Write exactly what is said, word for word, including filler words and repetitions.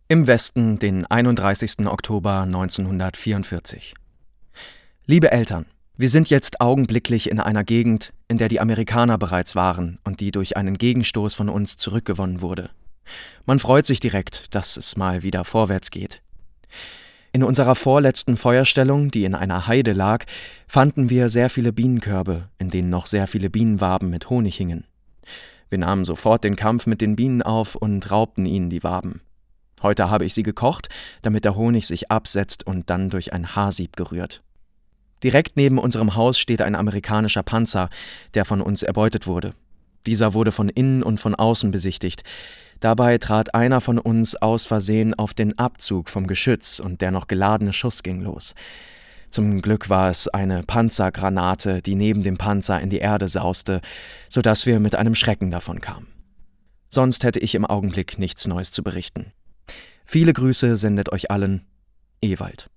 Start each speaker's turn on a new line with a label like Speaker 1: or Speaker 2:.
Speaker 1: Im Westen, den einunddreißigsten Oktober neunzehnhundertvierundvierzig. Liebe Eltern, wir sind jetzt augenblicklich in einer Gegend, in der die Amerikaner bereits waren und die durch einen Gegenstoß von uns zurückgewonnen wurde. Man freut sich direkt, dass es mal wieder vorwärts geht. In unserer vorletzten Feuerstellung, die in einer Heide lag, fanden wir sehr viele Bienenkörbe, in denen noch sehr viele Bienenwaben mit Honig hingen. Wir nahmen sofort den Kampf mit den Bienen auf und raubten ihnen die Waben. Heute habe ich sie gekocht, damit der Honig sich absetzt und dann durch ein Haarsieb gerührt. Direkt neben unserem Haus steht ein amerikanischer Panzer, der von uns erbeutet wurde. Dieser wurde von innen und von außen besichtigt. Dabei trat einer von uns aus Versehen auf den Abzug vom Geschütz und der noch geladene Schuss ging los. Zum Glück war es eine Panzergranate, die neben dem Panzer in die Erde sauste, sodass wir mit einem Schrecken davon kamen. Sonst hätte ich im Augenblick nichts Neues zu berichten. Viele Grüße sendet euch allen, Ewald.